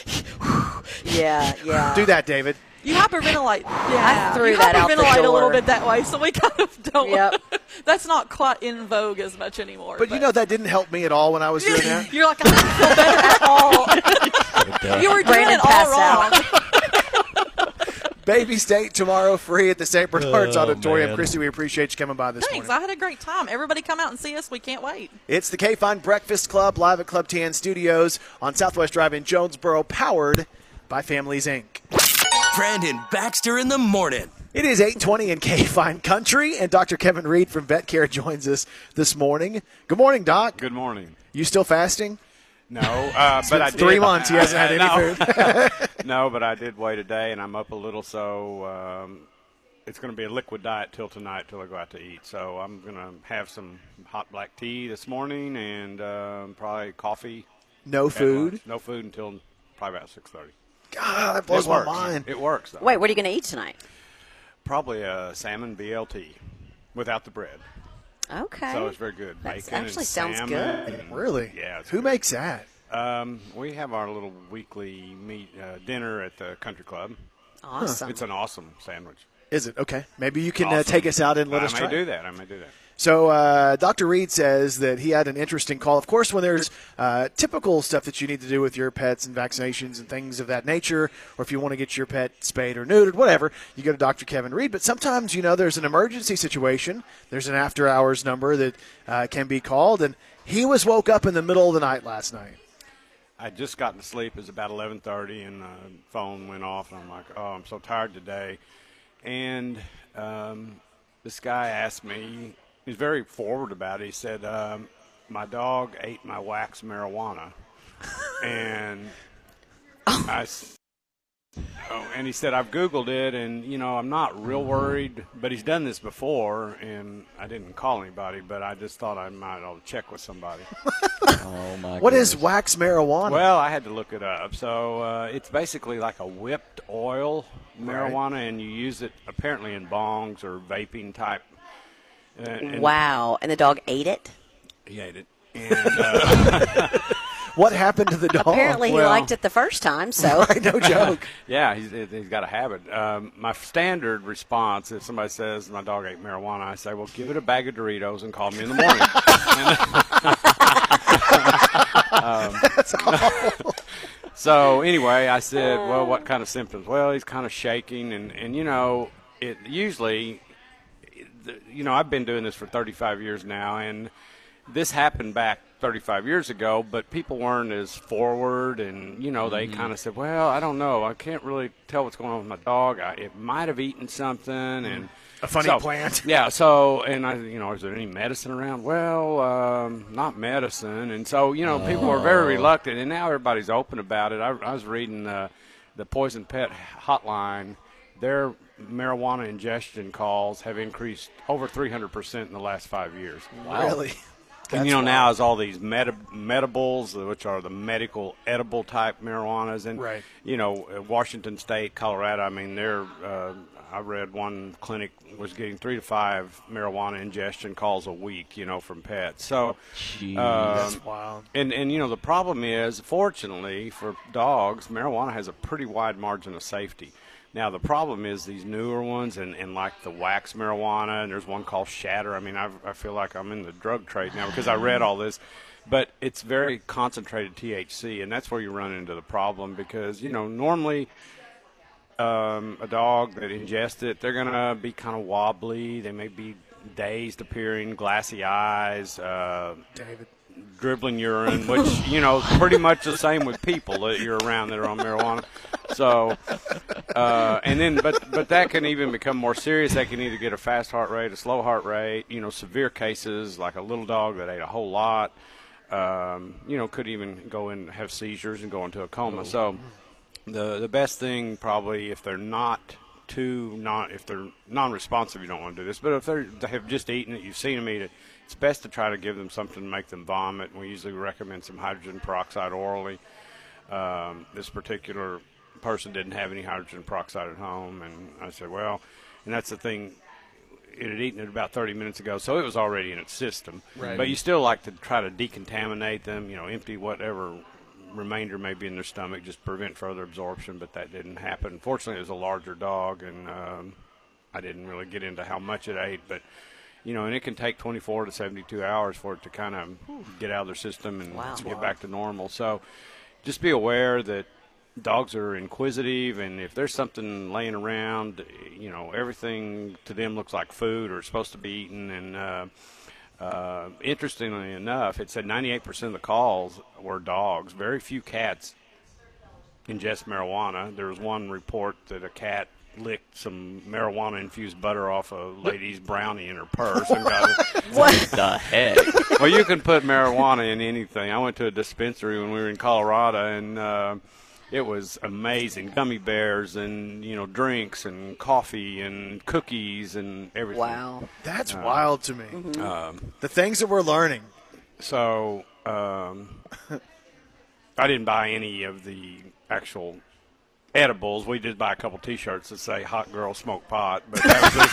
Yeah.
Do that, David.
You hyperventilate. Yeah,
I threw
you
that out the
hyperventilate a little
door.
bit that way, so we kind of don't.
Yep.
That's not quite in vogue as much anymore.
But you know that didn't help me at all when I was doing that.
You're like, I don't feel better at all. You were doing
Brandon
it all wrong.
Baby State tomorrow, free at the St. Bernard's Auditorium.
man.
Christy, we appreciate you coming by this
Thanks.
morning.
I had a great time. Everybody come out and see us. We can't wait.
It's the K-Fine Breakfast Club live at Club TN Studios on Southwest Drive in Jonesboro, powered by Families, Inc.
Brandon Baxter in the morning.
It is 8:20 in K-Fine Country, and Dr. Kevin Reed from Vet Care joins us this morning. Good morning, Doc.
Good morning.
You still fasting?
No, but I did.
3 months. He hasn't had any food.
No, but I did wait a day, and I'm up a little, so it's going to be a liquid diet till tonight, till I go out to eat. So I'm going to have some hot black tea this morning and probably coffee.
No food?
No food until probably about 6:30.
God, that blows my mind.
It works, though.
Wait, what are you going to eat tonight?
Probably a salmon BLT without the bread.
Okay.
So it's very good.
That
Bacon
actually
and
sounds
salmon
good.
and-
Really?
Yeah. It's
Who
good.
makes that?
We have our little weekly dinner at the country club.
Awesome.
It's an awesome sandwich.
Is it? Okay. Maybe you can
Awesome.
take us out and let us try.
I may do that.
So Dr. Reed says that he had an interesting call. Of course, when there's typical stuff that you need to do with your pets and vaccinations and things of that nature, or if you want to get your pet spayed or neutered, whatever, you go to Dr. Kevin Reed. But sometimes, there's an emergency situation. There's an after-hours number that can be called, and he was woke up in the middle of the night last night.
I just gotten to sleep. It was about 11:30, and the phone went off, and I'm like, oh, I'm so tired today. And this guy asked me, he's very forward about it. He said, my dog ate my wax marijuana. And and he said, I've Googled it, and, I'm not real worried. But he's done this before, and I didn't call anybody, but I just thought I might ought to check with somebody.
Oh, my
What is wax marijuana?
Well, I had to look it up. So it's basically like a whipped oil marijuana, and you use it apparently in bongs or vaping type.
Wow. And the dog ate it?
He ate it. And,
what happened to the dog?
Apparently he liked it the first time, so.
No joke.
Yeah, he's got a habit. My standard response, if somebody says my dog ate marijuana, I say, well, give it a bag of Doritos and call me in the morning.
That's awful.
So anyway, I said, well, what kind of symptoms? Well, he's kind of shaking, and it usually, I've been doing this for 35 years now, and this happened back 35 years ago, but people weren't as forward, and, they kind of said, well, I don't know. I can't really tell what's going on with my dog. It might have eaten something. And
a funny plant.
Yeah, so, and is there any medicine around? Well, not medicine. And so, people were very reluctant, and now everybody's open about it. I was reading the Poison Pet Hotline. Their marijuana ingestion calls have increased over 300% in the last 5 years.
Wow. Really?
And, now is all these medibles, which are the medical edible type marijuanas. And,
right.
Washington State, Colorado, I read one clinic was getting 3 to 5 marijuana ingestion calls a week, from pets. So
that's wild.
And the problem is, fortunately for dogs, marijuana has a pretty wide margin of safety. Now, the problem is these newer ones and like the wax marijuana, and there's one called Shatter. I feel like I'm in the drug trade now because I read all this. But it's very concentrated THC, and that's where you run into the problem because, normally a dog that ingests it, they're going to be kind of wobbly. They may be dazed appearing, glassy eyes,
David.
Dribbling urine, which, pretty much the same with people that you're around that are on marijuana. So, but that can even become more serious. They can either get a fast heart rate, a slow heart rate, severe cases like a little dog that ate a whole lot, could even go and have seizures and go into a coma. So the best thing probably if they're if they're non-responsive, you don't want to do this. But if they have just eaten it, you've seen them eat it, it's best to try to give them something to make them vomit. We usually recommend some hydrogen peroxide orally. This particular person didn't have any hydrogen peroxide at home, and I said, well, and that's the thing. It had eaten it about 30 minutes ago, so it was already in its system.
Right.
But you still like to try to decontaminate them, empty whatever remainder may be in their stomach, just prevent further absorption, but that didn't happen. Fortunately, it was a larger dog, and I didn't really get into how much it ate, but and it can take 24 to 72 hours for it to kind of get out of their system and get back to normal. So just be aware that dogs are inquisitive, and if there's something laying around, everything to them looks like food or it's supposed to be eaten. And interestingly enough, it said 98% of the calls were dogs. Very few cats ingest marijuana. There was one report that a cat licked some marijuana-infused butter off a lady's brownie in her purse. And got it.
What the heck?
Well, you can put marijuana in anything. I went to a dispensary when we were in Colorado, and it was amazing. Gummy bears and, drinks and coffee and cookies and everything.
Wow. That's wild to me.
Mm-hmm.
The things that we're learning.
So I didn't buy any of the actual edibles. We did buy a couple T-shirts that say "Hot Girl Smoke Pot," but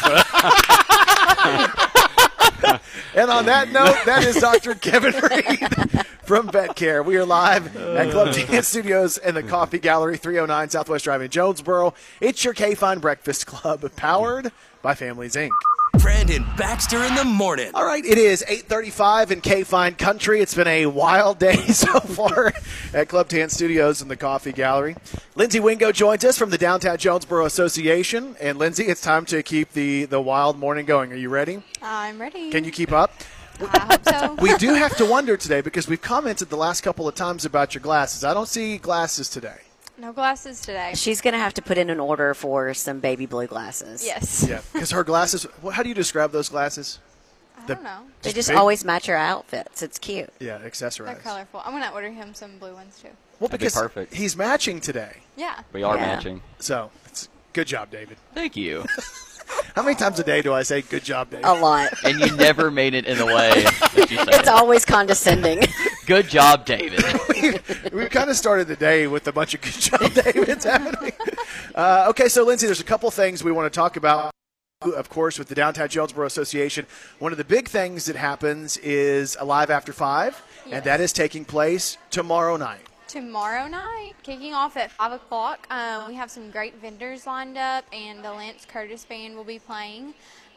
that was just.
And on that note, that is Dr. Kevin Reed from Vet Care. We are live at Club TN Studios in the Coffee Gallery, 309 Southwest Drive in Jonesboro. It's your K-Fine Breakfast Club, powered by Families Inc.
Brandon Baxter in the morning.
All right, it is 8:35 in K-Fine Country. It's been a wild day so far at Club TN Studios in the Coffee Gallery. Lindsay Wingo joins us from the Downtown Jonesboro Association. And, Lindsay, it's time to keep the wild morning going. Are you ready?
I'm ready.
Can you keep up?
I hope so.
We do have to wonder today because we've commented the last couple of times about your glasses. I don't see glasses today.
No glasses today.
She's going to have to put in an order for some baby blue glasses.
Yes.
Yeah, because her glasses, how do you describe those glasses?
I don't know.
They just
big?
always match her outfits. It's cute.
Yeah,
They're
accessorized.
colorful. I'm going to order him some blue ones, too.
Well,
That'd be
because
perfect.
he's matching today.
Yeah.
We are matching.
So, good job, David.
Thank you.
How many times a day do I say good job, David?
A lot.
And you never made it in the way that you said
It's
it.
always condescending.
Good job, David.
We've kind of started the day with a bunch of good job Davids happening. Okay, so Lindsay, there's a couple things we want to talk about. Of course, with the Downtown Jonesboro Association, one of the big things that happens is Alive After 5, and that is taking place tomorrow night.
Tomorrow night, kicking off at 5 o'clock. We have some great vendors lined up, and the Lance Curtis Band will be playing.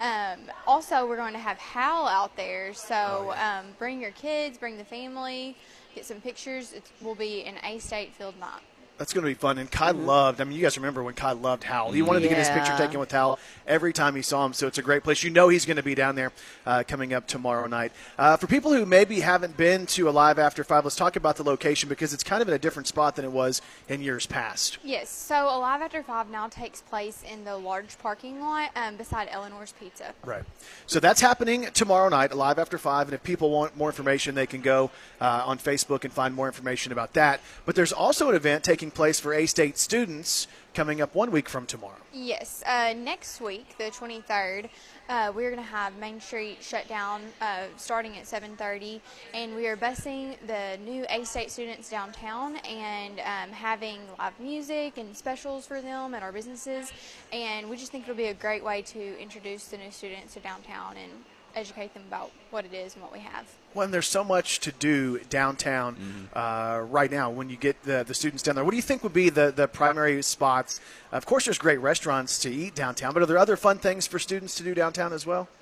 Also, we're going to have Hal out there, so bring your kids, bring the family, get some pictures. It will be an A-State field night.
That's going to be fun. And Kai loved, you guys remember when Kai loved Hal. He wanted to get his picture taken with Hal every time he saw him, so it's a great place. You know he's going to be down there coming up tomorrow night. For people who maybe haven't been to Alive After 5, let's talk about the location because it's kind of in a different spot than it was in years past.
Yes, so Alive After 5 now takes place in the large parking lot beside Eleanor's Pizza.
Right. So that's happening tomorrow night, Alive After 5, and if people want more information, they can go on Facebook and find more information about that. But there's also an event taking place for A-State students coming up 1 week from tomorrow.
Yes, next week, the 23rd, we're going to have Main Street shut down starting at 7:30, and we are busing the new A-State students downtown and having live music and specials for them at our businesses, and we just think it'll be a great way to introduce the new students to downtown and educate them about what it is and what we have.
Well, and there's so much to do downtown right now when you get the students down there. What do you think would be the primary spots? Of course, there's great restaurants to eat downtown, but are there other fun things for students to do downtown as well?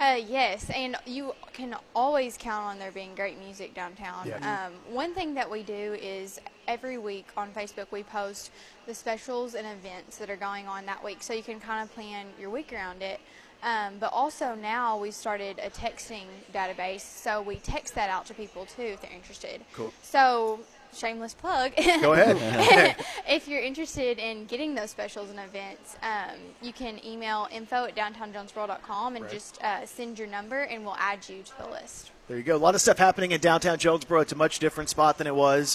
Yes, and you can always count on there being great music downtown.
Yeah.
One thing that we do is every week on Facebook we post the specials and events that are going on that week, so you can kind of plan your week around it. But also now we started a texting database, so we text that out to people too if they're interested.
Cool.
So, shameless plug.
Go ahead.
If you're interested in getting those specials and events, you can email info@downtownjonesboro.com and just send your number and we'll add you to the list.
There you go. A lot of stuff happening in downtown Jonesboro. It's a much different spot than it was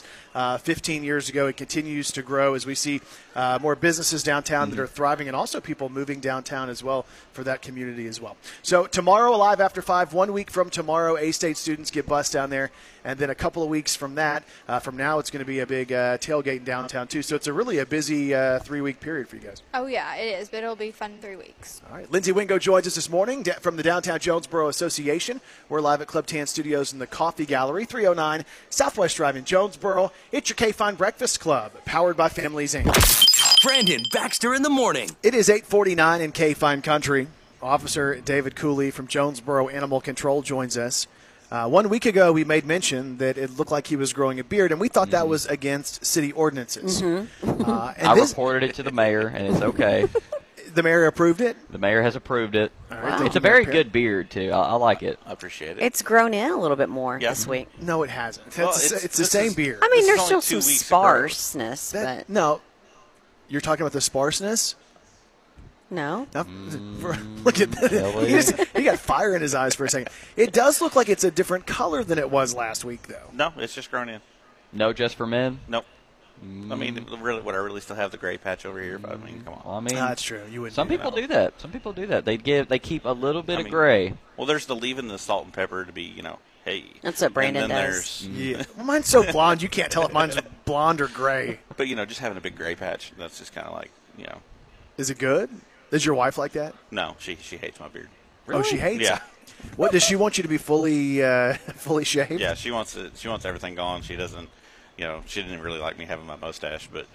15 years ago. It continues to grow as we see more businesses downtown that are thriving and also people moving downtown as well for that community as well. So tomorrow, Alive After 5, 1 week from tomorrow, A-State students get bused down there. And then a couple of weeks from that, from now, it's going to be a big tailgate in downtown too. So it's really a busy 3-week period for you guys.
Oh, yeah, it is, but it'll be fun 3 weeks.
All right. Lindsay Wingo joins us this morning from the Downtown Jonesboro Association. We're live at Club TN Studios in the Coffee Gallery, 309 Southwest Drive in Jonesboro. It's your K-Fine Breakfast Club, powered by Families Inc.
Brandon Baxter in the morning.
It is 8:49 in K-Fine Country. Officer David Cooley from Jonesboro Animal Control joins us. 1 week ago, we made mention that it looked like he was growing a beard, and we thought that was against city ordinances.
I reported it to the mayor, and it's okay.
The mayor approved it?
The mayor has approved it.
Wow.
It's a very good beard, too. I like it.
I appreciate it.
It's grown in a little bit more this week.
No, it hasn't.
Well,
It's the same beard.
I mean,
This
there's
is
still
only 2
some
weeks of growth.
sparseness, but
No. You're talking about the sparseness?
no.
Look at that. He got fire in his eyes for a second. It does look like it's a different color than it was last week, though.
No, it's just grown in.
No just for men?
Nope. I mean, really, would I really still have the gray patch over here? But I mean, come on.
Well, I mean,
That's true. You wouldn't
some
do
people do that. Some people do that. They keep a little bit of gray.
Well, there's the leaving the salt and pepper to be, hey.
That's what Brandon
and then
does.
Yeah. Well, mine's so blonde, you can't tell if mine's blonde or gray.
But, just having a big gray patch, that's just kind of like,
Is it good? Is your wife like that?
No, she hates my beard.
Oh, she hates
Yeah.
it? What, does she want you to be fully shaved?
Yeah, she wants it. She wants everything gone. She doesn't, she didn't really like me having my mustache, but,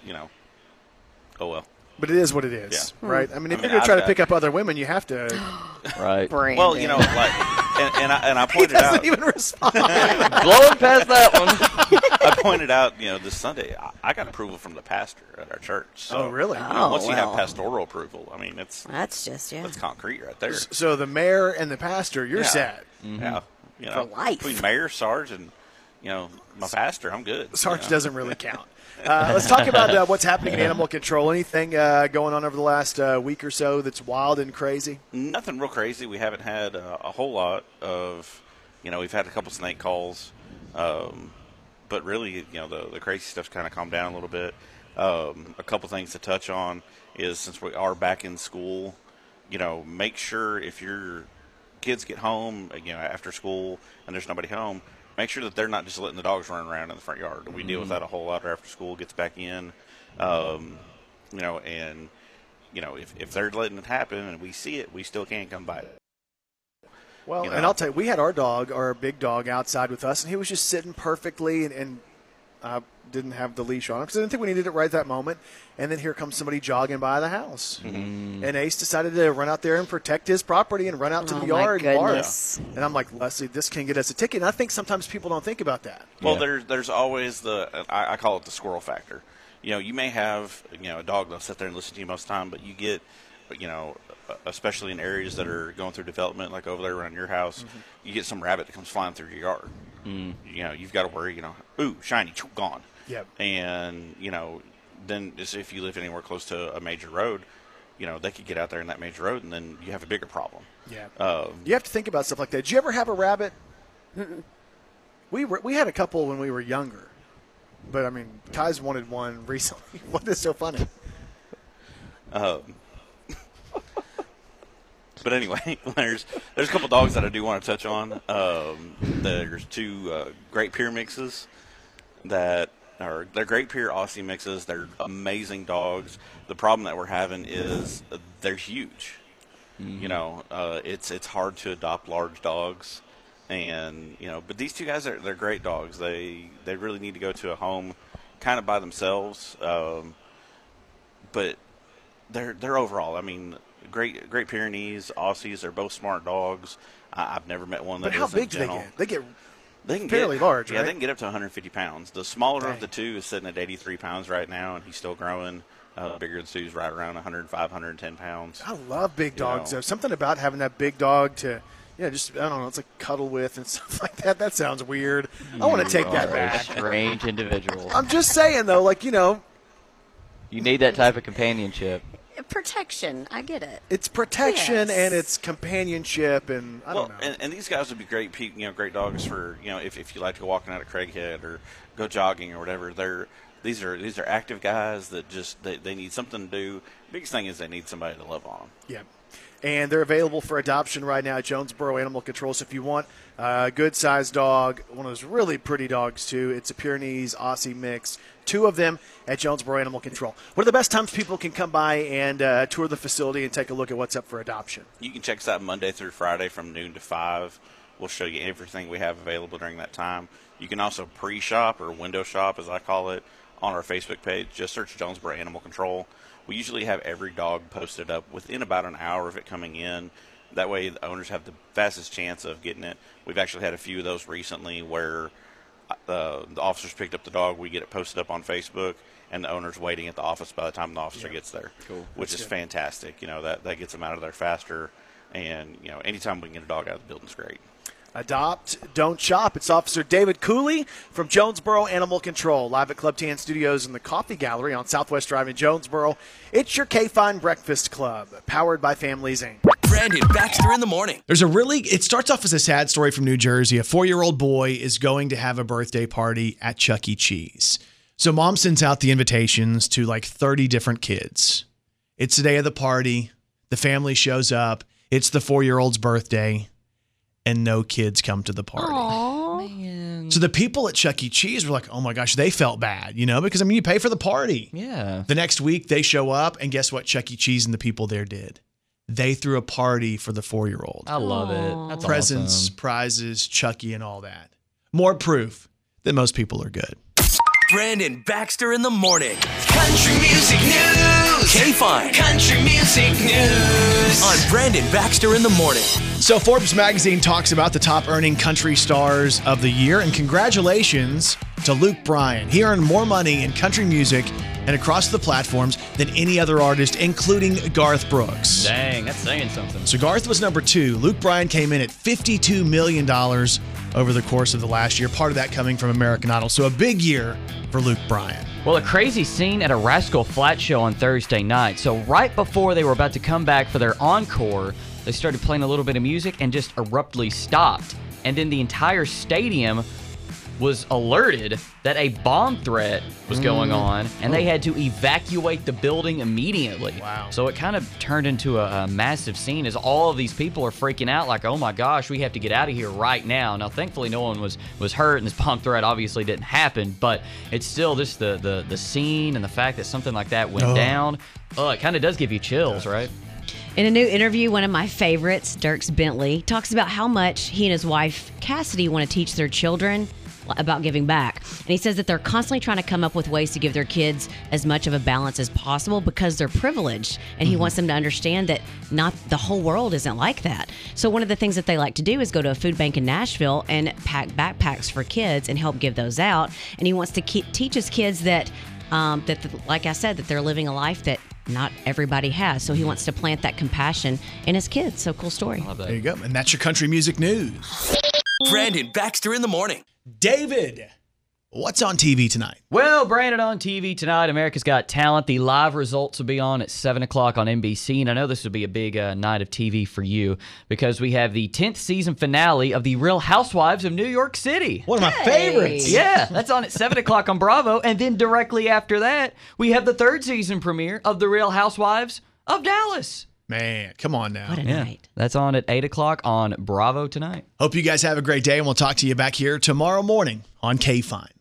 oh well.
But it is what it is,
Yeah.
right? I mean, if you're going to try to pick up other women, you have to.
Right.
Well, and I pointed
he doesn't
out.
even respond.
Blowing past that one.
I pointed out, this Sunday, I got approval from the pastor at our church. So,
Oh, really?
Once you have pastoral approval, I mean, that's concrete right there.
So the mayor and the pastor, you're set.
Yeah.
For life.
Between mayor, Sarge, and, my pastor, I'm good.
Sarge doesn't really count. Let's talk about what's happening in animal control. Anything going on over the last week or so that's wild and crazy?
Nothing real crazy. We haven't had a whole lot of, we've had a couple snake calls, but really, the crazy stuff's kind of calmed down a little bit. A couple things to touch on is since we are back in school, make sure if your kids get home, after school and there's nobody home, make sure that they're not just letting the dogs run around in the front yard. We deal with that a whole lot after school gets back in, and if they're letting it happen and we see it, we still can't come by it.
Well, and I'll tell you, we had our big dog outside with us, and he was just sitting perfectly and didn't have the leash on him because I didn't think we needed it right that moment. And then here comes somebody jogging by the house.
Mm-hmm.
And Ace decided to run out there and protect his property and run out to the yard and bark. And I'm like, Leslie, this can get us a ticket. And I think sometimes people don't think about that.
Well, there's always I call it the squirrel factor. You may have, a dog that'll sit there and listen to you most of the time, but you get, especially in areas that are going through development, like over there around your house, you get some rabbit that comes flying through your yard. You've got to worry, ooh, shiny, gone.
Yep.
And, then just if you live anywhere close to a major road, they could get out there in that major road, and then you have a bigger problem.
Yeah. You have to think about stuff like that. Did you ever have a rabbit? We had a couple when we were younger. But, I mean, Kai's wanted one recently. What is so funny?
But anyway, there's a couple dogs that I do want to touch on. There's two Great Pyr mixes they're Great Pyr Aussie mixes. They're amazing dogs. The problem that we're having is they're huge. It's hard to adopt large dogs, and but these two guys they're great dogs. They really need to go to a home, kind of by themselves. But they're overall. I mean, Great Pyrenees, Aussies. They're both smart dogs. I've never met one that.
But how
isn't
big do
gentle.
they get?
They can
fairly
get,
large,
yeah,
right?
they can get up to 150 pounds. The smaller of the two is sitting at 83 pounds right now, and he's still growing. Bigger than Sue's right around 105, 110 pounds.
I love big dogs, though. Something about having that big dog to, just, I don't know, it's like cuddle with and stuff like that. That sounds weird. I want to take that back.
Strange individual.
I'm just saying, though,
you need that type of companionship.
Protection. I get it.
It's protection
Yes.
and it's companionship, and I don't know.
And these guys would be great, great dogs for if you like to go walking out of Craighead or go jogging or whatever. These are active guys that just they need something to do. Biggest thing is they need somebody to love on them.
Yeah. And they're available for adoption right now at Jonesboro Animal Control. So if you want a good-sized dog, one of those really pretty dogs, too, it's a Pyrenees Aussie mix. 2 of them at Jonesboro Animal Control. What are the best times people can come by and tour the facility and take a look at what's up for adoption?
You can check us out Monday through Friday from noon to 5. We'll show you everything we have available during that time. You can also pre-shop or window shop, as I call it, on our Facebook page. Just search Jonesboro Animal Control. We usually have every dog posted up within about an hour of it coming in.
That way, the owners have the fastest chance of getting it. We've actually had a few of those recently where the officers picked up the dog. We get it posted up on Facebook, and the owner's waiting at the office by the time the officer gets there, which is fantastic. You know, that gets them out of there faster. And, you know, anytime we can get a dog out of the building is great.
Adopt, don't shop. It's Officer David Cooley from Jonesboro Animal Control, live at Club TN Studios in the Coffee Gallery on Southwest Drive in Jonesboro. It's your K-Fine Breakfast Club, powered by Families Inc.
Brandon Baxter in the morning.
It starts off as a sad story from New Jersey. A 4-year-old boy is going to have a birthday party at Chuck E. Cheese. So mom sends out the invitations to like 30 different kids. It's the day of the party. The family shows up. It's the 4-year-old's birthday. And no kids come to the party.
Aww.
Man.
So the people at Chuck E. Cheese were like, oh my gosh, they felt bad, you know, because I mean, you pay for the party.
Yeah.
The next week they show up, and guess what Chuck E. Cheese and the people there did? They threw a party for the 4-year-old.
I love it. That's
presents,
awesome.
prizes, Chucky, and all that. More proof that most people are good.
Brandon Baxter in the morning.
Country music news.
K-Fine.
Country music news.
On Brandon Baxter in the morning.
So Forbes magazine talks about the top earning country stars of the year, and congratulations to Luke Bryan. He earned more money in country music and across the platforms than any other artist, including Garth Brooks.
Dang, that's saying something.
So Garth was number 2. Luke Bryan came in at $52 million over the course of the last year, part of that coming from American Idol. So a big year for Luke Bryan.
Well, a crazy scene at a Rascal Flatts show on Thursday night. So right before they were about to come back for their encore, they started playing a little bit of music and just abruptly stopped. And then the entire stadium was alerted that a bomb threat was going on, and they had to evacuate the building immediately.
Wow.
So it kind of turned into a massive scene as all of these people are freaking out like, oh my gosh, we have to get out of here right now. Now, thankfully, no one was hurt, and this bomb threat obviously didn't happen, but it's still just the scene and the fact that something like that went down. It kind of does give you chills, right?
In a new interview, one of my favorites, Dierks Bentley, talks about how much he and his wife, Cassidy, want to teach their children about giving back. And he says that they're constantly trying to come up with ways to give their kids as much of a balance as possible because they're privileged. And he wants them to understand that not the whole world isn't like that. So one of the things that they like to do is go to a food bank in Nashville and pack backpacks for kids and help give those out. And he wants to teach his kids that, like I said, that they're living a life that not everybody has. So he wants to plant that compassion in his kids. So cool story.
There you go. And that's your country music news.
Brandon Baxter in the morning.
David, what's on TV tonight?
Well, Brandon, on TV tonight, America's Got Talent. The live results will be on at 7 o'clock on NBC. And I know this will be a big night of TV for you because we have the 10th season finale of The Real Housewives of New York City.
One of my favorites.
Yeah, that's on at 7 o'clock on Bravo. And then directly after that, we have the 3rd season premiere of The Real Housewives of Dallas.
Man, come on now.
What a night.
That's on at 8 o'clock on Bravo tonight.
Hope you guys have a great day, and we'll talk to you back here tomorrow morning on K-Fine.